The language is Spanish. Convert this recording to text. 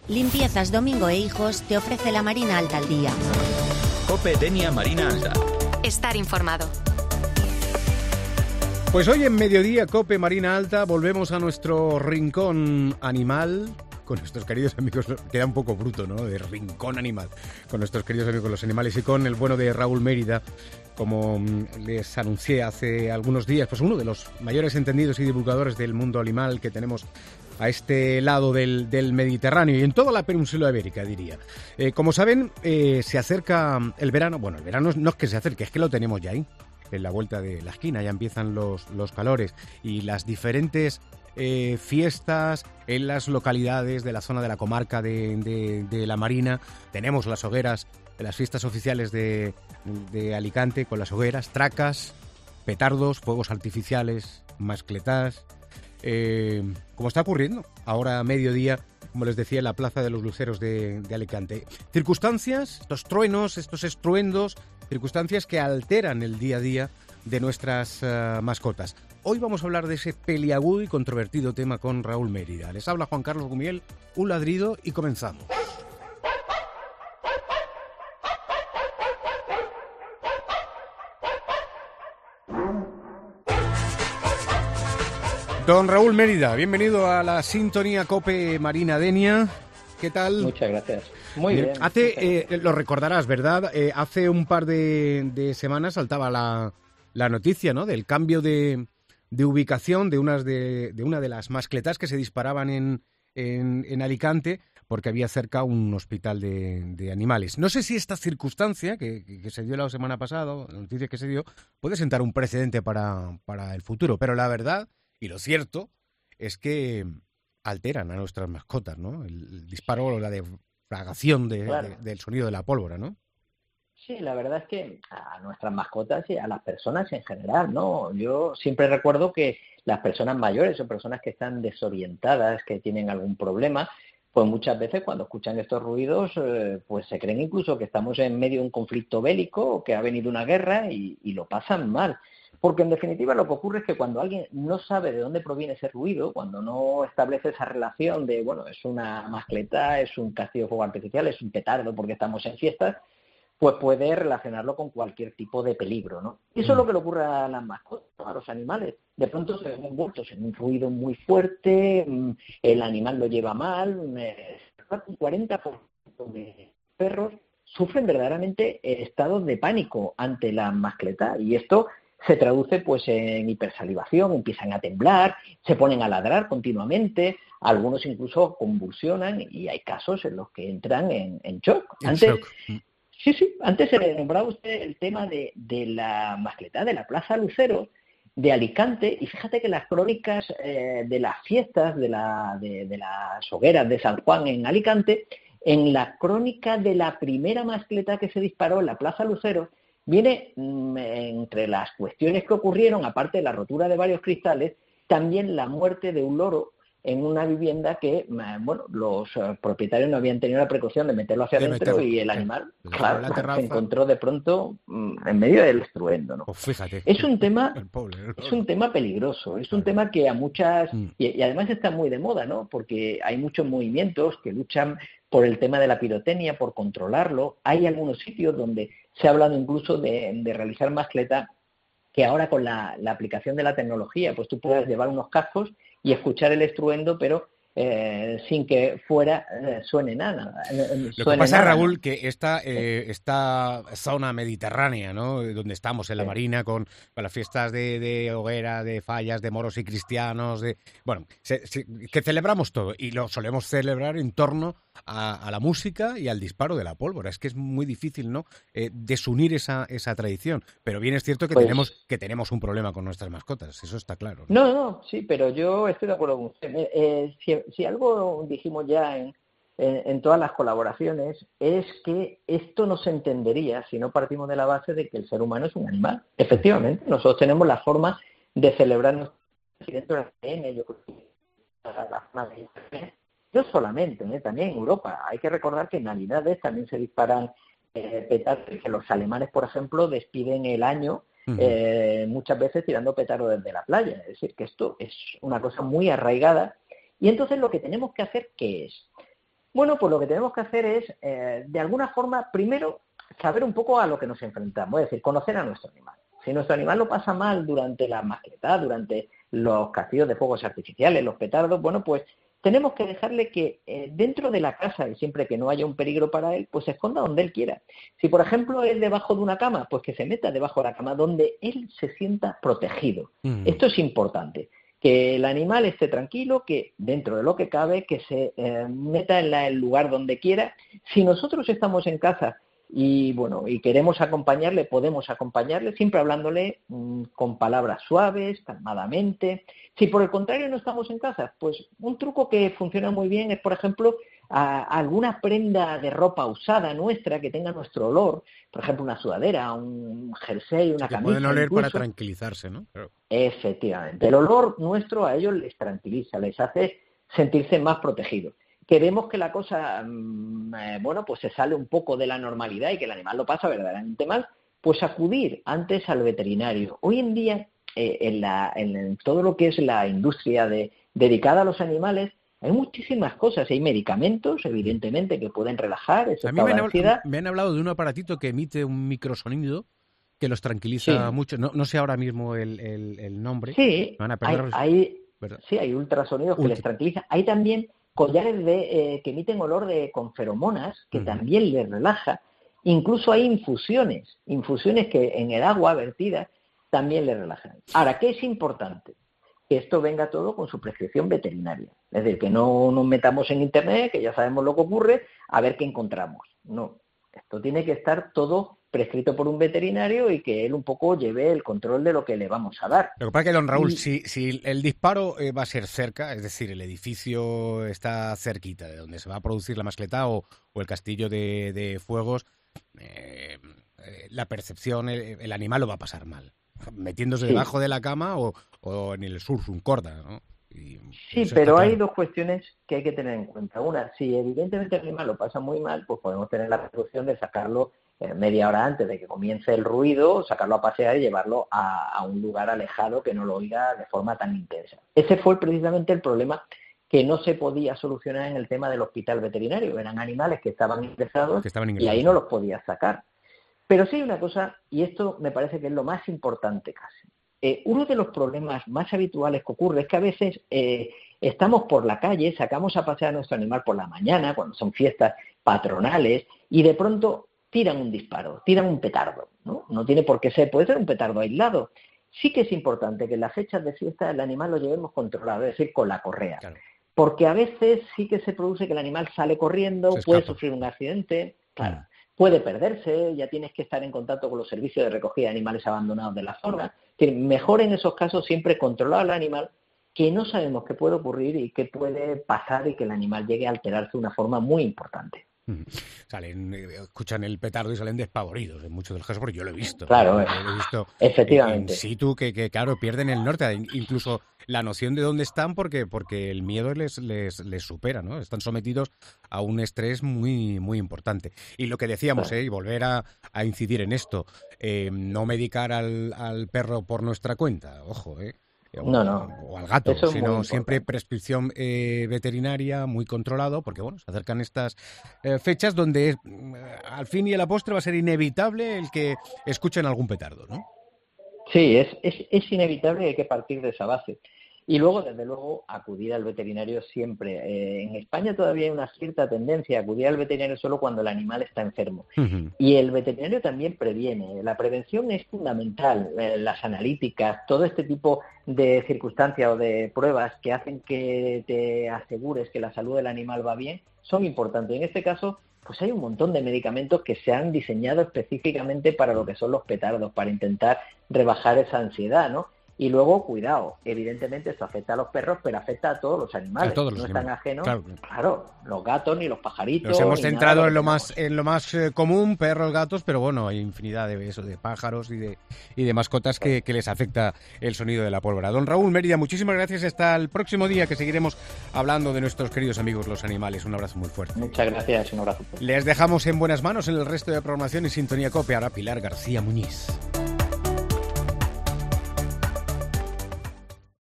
Limpiezas Domingo e Hijos te ofrece la Marina Alta al día. COPE Denia Marina Alta. Estar informado. Pues hoy en Mediodía COPE Marina Alta volvemos a nuestro rincón animal con nuestros queridos amigos, queda un poco bruto, ¿no?, de rincón animal, con nuestros queridos amigos los animales y con el bueno de Raúl Mérida, como les anuncié hace algunos días, pues uno de los mayores entendidos y divulgadores del mundo animal que tenemos a este lado del Mediterráneo y en toda la península ibérica, diría. Como saben, se acerca el verano. Bueno, el verano no es que se acerque, es que lo tenemos ya ahí, en la vuelta de la esquina, ya empiezan los calores y las diferentes fiestas en las localidades de la zona de la comarca de la Marina. Tenemos las hogueras, las fiestas oficiales de Alicante, con las hogueras, tracas, petardos, fuegos artificiales, mascletás, como está ocurriendo ahora a mediodía, como les decía, en la Plaza de los Luceros de Alicante. Circunstancias, estos truenos, estos estruendos, circunstancias que alteran el día a día de nuestras mascotas. Hoy vamos a hablar de ese peliagudo y controvertido tema con Raúl Mérida. Les habla Juan Carlos Gumiel, un ladrido y comenzamos. Don Raúl Mérida, bienvenido a la sintonía COPE Marina Denia. ¿Qué tal? Muchas gracias. Muy bien. Lo recordarás, ¿verdad? Hace un par de semanas saltaba la noticia, ¿no?, del cambio de ubicación de una de las mascletas que se disparaban en Alicante, porque había cerca un hospital de animales. No sé si esta circunstancia que se dio la semana pasada, la noticia que se dio, puede sentar un precedente para el futuro, pero la verdad y lo cierto es que alteran a nuestras mascotas, ¿no? El disparo o la defragación del sonido de la pólvora, ¿no? Sí, la verdad es que a nuestras mascotas y a las personas en general, ¿no? Yo siempre recuerdo que las personas mayores o personas que están desorientadas, que tienen algún problema, pues muchas veces cuando escuchan estos ruidos, pues se creen incluso que estamos en medio de un conflicto bélico o que ha venido una guerra y lo pasan mal. Porque en definitiva lo que ocurre es que cuando alguien no sabe de dónde proviene ese ruido, cuando no establece esa relación de, bueno, es una mascleta, es un castillo de fuego artificial, es un petardo porque estamos en fiestas, pues puede relacionarlo con cualquier tipo de peligro, ¿no? Y eso es lo que le ocurre a las mascotas, a los animales. De pronto se ven envueltos en un ruido muy fuerte, el animal lo lleva mal, un 40% de perros sufren verdaderamente estados de pánico ante la mascleta y esto se traduce pues en hipersalivación, empiezan a temblar, se ponen a ladrar continuamente, algunos incluso convulsionan y hay casos en los que entran en shock. Antes se le nombraba usted el tema de la mascleta de la Plaza Lucero de Alicante y fíjate que las crónicas de las fiestas de las hogueras de San Juan en Alicante, en la crónica de la primera mascleta que se disparó en la Plaza Lucero, viene entre las cuestiones que ocurrieron, aparte de la rotura de varios cristales, también la muerte de un loro en una vivienda que, los propietarios no habían tenido la precaución de meterlo hacia adentro y el animal, se encontró de pronto en medio del estruendo, ¿no? Pues fíjate. Es un tema peligroso, es un tema que a muchas, y además está muy de moda, ¿no? Porque hay muchos movimientos que luchan por el tema de la pirotecnia, por controlarlo. Hay algunos sitios donde se ha hablado incluso de realizar mascleta, que ahora con la aplicación de la tecnología, pues tú puedes llevar unos cascos y escuchar el estruendo, pero sin que fuera suene nada. Lo que pasa, Raúl, que esta zona mediterránea, ¿no?, donde estamos en la Marina, con las fiestas de hoguera, de fallas, de moros y cristianos, que celebramos todo y lo solemos celebrar en torno a la música y al disparo de la pólvora. Es que es muy difícil, ¿no?, desunir esa tradición. Pero bien es cierto que tenemos un problema con nuestras mascotas, eso está claro, ¿no? Sí, pero yo estoy de acuerdo con usted. Si algo dijimos ya en todas las colaboraciones es que esto no se entendería si no partimos de la base de que el ser humano es un animal. Efectivamente, nosotros tenemos la forma de celebrar nuestro dentro del ADN, yo creo que la forma de no solamente, también en Europa. Hay que recordar que en Navidades también se disparan petardos, que los alemanes, por ejemplo, despiden el año muchas veces tirando petardos desde la playa. Es decir, que esto es una cosa muy arraigada. Y entonces lo que tenemos que hacer, ¿qué es? Bueno, pues lo que tenemos que hacer es, de alguna forma, primero, saber un poco a lo que nos enfrentamos, es decir, conocer a nuestro animal. Si nuestro animal lo pasa mal durante la mascleta, durante los castillos de fuegos artificiales, los petardos, bueno, pues tenemos que dejarle que dentro de la casa, y siempre que no haya un peligro para él, pues se esconda donde él quiera. Si, por ejemplo, es debajo de una cama, pues que se meta debajo de la cama donde él se sienta protegido. Esto es importante. Que el animal esté tranquilo, que dentro de lo que cabe, que se meta en el lugar donde quiera. Si nosotros estamos en casa y queremos acompañarle, podemos acompañarle, siempre hablándole con palabras suaves, calmadamente. Si por el contrario no estamos en casa, pues un truco que funciona muy bien es, por ejemplo, alguna prenda de ropa usada nuestra que tenga nuestro olor, por ejemplo, una sudadera, un jersey, una camisa. Pueden oler incluso, para tranquilizarse, ¿no? Claro. Efectivamente. El olor nuestro a ellos les tranquiliza, les hace sentirse más protegidos. Que vemos que la cosa, pues se sale un poco de la normalidad y que el animal lo pasa verdaderamente mal, pues acudir antes al veterinario. Hoy en día, en todo lo que es la industria dedicada a los animales, hay muchísimas cosas. Hay medicamentos, evidentemente, que pueden relajar ese estado de ansiedad. Me han hablado de un aparatito que emite un microsonido que los tranquiliza mucho. No sé ahora mismo el nombre. Sí, hay ultrasonidos que les tranquilizan. Hay también collares que emiten olor con feromonas, que también les relaja. Incluso hay infusiones que en el agua vertida también les relajan. Ahora, ¿qué es importante? Que esto venga todo con su prescripción veterinaria. Es decir, que no nos metamos en Internet, que ya sabemos lo que ocurre, a ver qué encontramos. No, esto tiene que estar todo prescrito por un veterinario y que él un poco lleve el control de lo que le vamos a dar. Lo que pasa es que, don Raúl, si el disparo va a ser cerca, es decir, el edificio está cerquita de donde se va a producir la mascleta o el castillo de fuegos, la percepción, el animal lo va a pasar mal, metiéndose debajo de la cama o en el sursum corda, ¿no? Sí, pero hay dos cuestiones que hay que tener en cuenta. Una, si evidentemente el animal lo pasa muy mal, pues podemos tener la precaución de sacarlo media hora antes de que comience el ruido, sacarlo a pasear y llevarlo a un lugar alejado que no lo oiga de forma tan intensa. Ese fue precisamente el problema que no se podía solucionar en el tema del hospital veterinario. Eran animales que estaban ingresados y ahí no los podías sacar. Pero sí hay una cosa, y esto me parece que es lo más importante casi. Uno de los problemas más habituales que ocurre es que a veces estamos por la calle, sacamos a pasear a nuestro animal por la mañana, cuando son fiestas patronales, y de pronto tiran un disparo, tiran un petardo, ¿no? No tiene por qué ser, puede ser un petardo aislado. Sí que es importante que en las fechas de fiesta el animal lo llevemos controlado, es decir, con la correa. Claro. Porque a veces sí que se produce que el animal sale corriendo, puede sufrir un accidente, claro. Puede perderse, ya tienes que estar en contacto con los servicios de recogida de animales abandonados de la zona. Que mejor en esos casos siempre controlar al animal, que no sabemos qué puede ocurrir y qué puede pasar y que el animal llegue a alterarse de una forma muy importante. Escuchan el petardo y salen despavoridos en muchos de los casos, porque yo lo he visto. Claro, lo he visto efectivamente. In situ, que claro, pierden el norte, incluso la noción de dónde están, porque el miedo les supera, ¿no? Están sometidos a un estrés muy, muy importante. Y lo que decíamos, y volver a incidir en esto, no medicar al perro por nuestra cuenta, ojo, o al gato, sino siempre prescripción veterinaria, muy controlado, porque bueno, se acercan estas fechas donde al fin y a la postre va a ser inevitable el que escuchen algún petardo, ¿no? Sí, es inevitable y hay que partir de esa base. Y luego, desde luego, acudir al veterinario siempre. En España todavía hay una cierta tendencia a acudir al veterinario solo cuando el animal está enfermo. Y el veterinario también previene. La prevención es fundamental. Las analíticas, todo este tipo de circunstancias o de pruebas que hacen que te asegures que la salud del animal va bien, son importantes. En este caso, pues hay un montón de medicamentos que se han diseñado específicamente para lo que son los petardos, para intentar rebajar esa ansiedad, ¿no? Y luego, cuidado, evidentemente esto afecta a los perros, pero afecta a todos los animales. No están ajenos, claro, los gatos ni los pajaritos. Nos hemos centrado en lo más común, perros, gatos, pero bueno, hay infinidad de pájaros y de mascotas que les afecta el sonido de la pólvora. Don Raúl Mérida, muchísimas gracias. Hasta el próximo día, que seguiremos hablando de nuestros queridos amigos los animales. Un abrazo muy fuerte. Muchas gracias, un abrazo fuerte. Les dejamos en buenas manos en el resto de programación y Sintonía COPE. Ahora Pilar García Muñiz.